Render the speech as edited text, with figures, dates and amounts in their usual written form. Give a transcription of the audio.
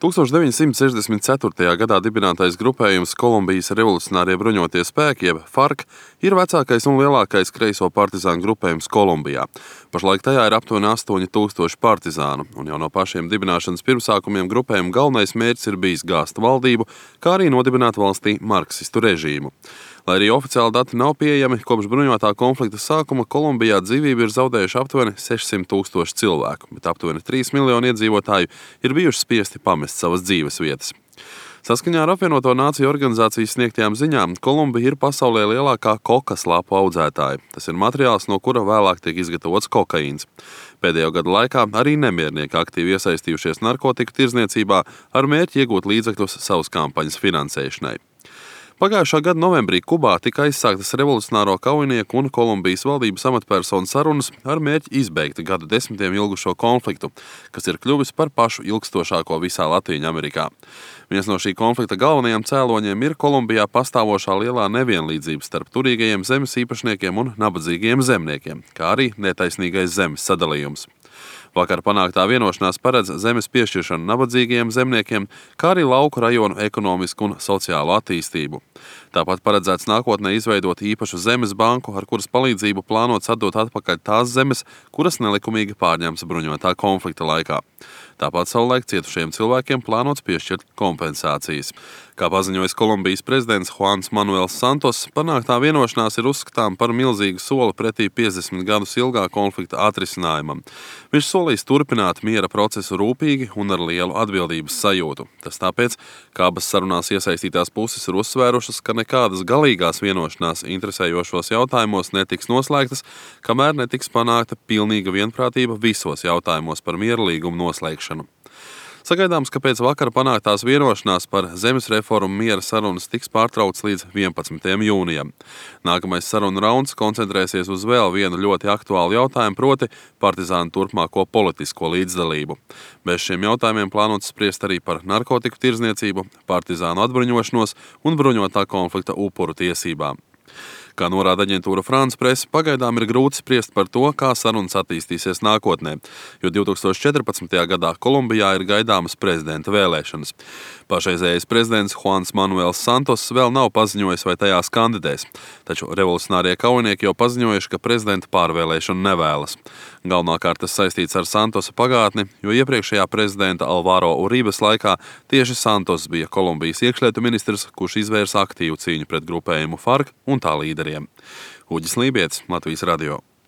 1964. gadā dibinātais grupējums Kolumbijas revolucionārie bruņotie spēki, jeb FARC, ir vecākais un lielākais kreiso partizānu grupējums Kolumbijā. Pašlaik tajā ir aptuveni 8000 partizānu, un jau no pašiem dibināšanas pirmsākumiem grupējuma galvenais mērķis ir bijis gāzt valdību, kā arī nodibināt valstī marksistu režīmu. Lai arī oficiāli dati nav pieejami, kopš bruņotā konflikta sākuma Kolumbijā dzīvību ir zaudējuši aptuveni 600 000 cilvēku, bet aptuveni 3 miljoni iedzīvotāju ir bijuši spiesti pamest savas dzīves vietas. Saskaņā ar Apvienoto Nāciju organizācijas sniegtajām ziņām, Kolumbija ir pasaulē lielākā kokas lapu audzētāja. Tas ir materiāls, no kura vēlāk tiek izgatavots kokaīns. Pēdējo gadu laikā arī nemiernieki aktīvi iesaistījušies narkotiku tirdzniecībā ar mērķi iegūt līdzekļus savas kampaņas finansēšanai. Pagājušā gada novembrī Kubā tika aizsāktas revolucionāro kaujinieku un Kolumbijas valdības amatpersonu sarunas ar mērķi izbeigt gadu desmitiem ilgušo konfliktu, kas ir kļuvis par pašu ilgstošāko visā Latīņamerikā. Viens no šī konflikta galvenajiem cēloņiem ir Kolumbijā pastāvošā lielā nevienlīdzība starp turīgajiem zemes īpašniekiem un nabadzīgajiem zemniekiem, kā arī netaisnīgais zemes sadalījums. Vakar panāktā vienošanās paredz zemes piešķiršanu nabadzīgajiem zemniekiem, kā arī lauku rajonu ekonomisku un sociālu attīstību. Tāpat paredzēts nākotnē izveidot īpašu zemes banku, ar kuras palīdzību plānots atdot atpakaļ tās zemes, kuras nelikumīgi pārņemts bruņotā konflikta laikā. Tāpat savulaik cietušiem cilvēkiem plānots piešķirt kompensācijas. Kā paziņojis Kolumbijas prezidents Juans Manuels Santos, panāktā vienošanās ir uzskatām par milzīgu soli pretī 50 gadus ilgā konflikta atrisinājumam. Viņš solīs turpināt miera procesu rūpīgi un ar lielu atbildības sajūtu. Tas tāpēc, ka abas sarunās iesaistītās puses ir uzsvērušas, ka nekādas galīgās vienošanās interesējošos jautājumos netiks noslēgtas, kamēr netiks panākta pilnīga vienprātība visos jautājumos par miera līgumu noslēgšanu. Sagaidāms, ka pēc vakara panāktās vienošanās par zemes reformu miera sarunas tiks pārtraukts līdz 11. jūnijam. Nākamais sarunu rauns koncentrēsies uz vēl vienu ļoti aktuālu jautājumu, proti partizānu turpmāko politisko līdzdalību. Bez šiem jautājumiem plānots spriest arī par narkotiku tirdzniecību, partizānu atbruņošanos un bruņotā konflikta upuru tiesībām. Kā norāda aģentūra France Presse, pagaidām ir grūti spriest par to, kā sarunas attīstīsies nākotnē, jo 2014. gadā Kolumbijā ir gaidāmas prezidenta vēlēšanas. Pašreizējais prezidents Juans Manuels Santos vēl nav paziņojis, vai tajās kandidēs, taču revolucionārie kaujinieki jau paziņojuši, ka prezidenta pārvēlēšanu nevēlas. Galvenokārt tas saistīts ar Santosa pagātni, jo iepriekšējā prezidenta Alvaro Uribes laikā tieši Santos bija Kolumbijas iekšlietu ministrs, kurš izvērsa aktīvu cīņu pret grupējumu FARC un tā līderiem. Uģis Lībietis, Latvijas radio.